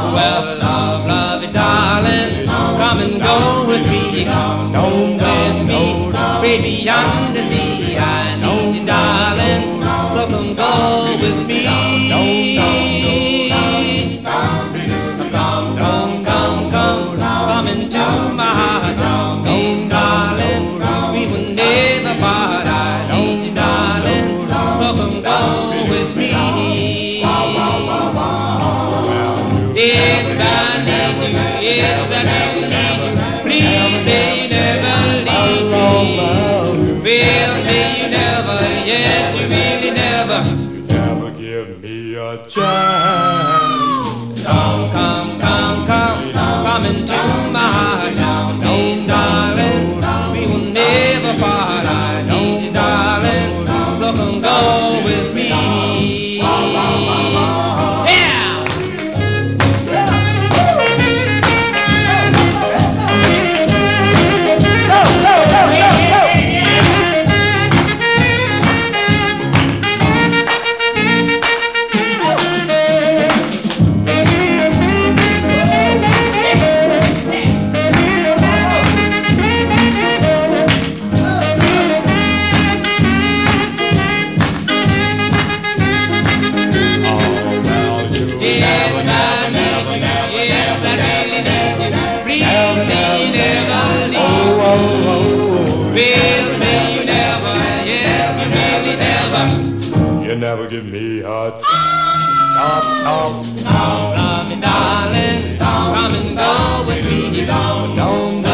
Well, love, love you, darling, come and go with me, come on with me, baby, beyond the sea. I need you, darling, so come go with me. Come into my heart, darling, we will never part. I need you, darling, so come go with me. Yes, I need you, yes, I really need you. Please say you never leave me. Well, say you never, yes, you really never. You never give me a chance. Come into my heart, darling, we will never part. I need you, darling, so come go with me. You never give me a chance. Love me, darling, come and go with me. Don't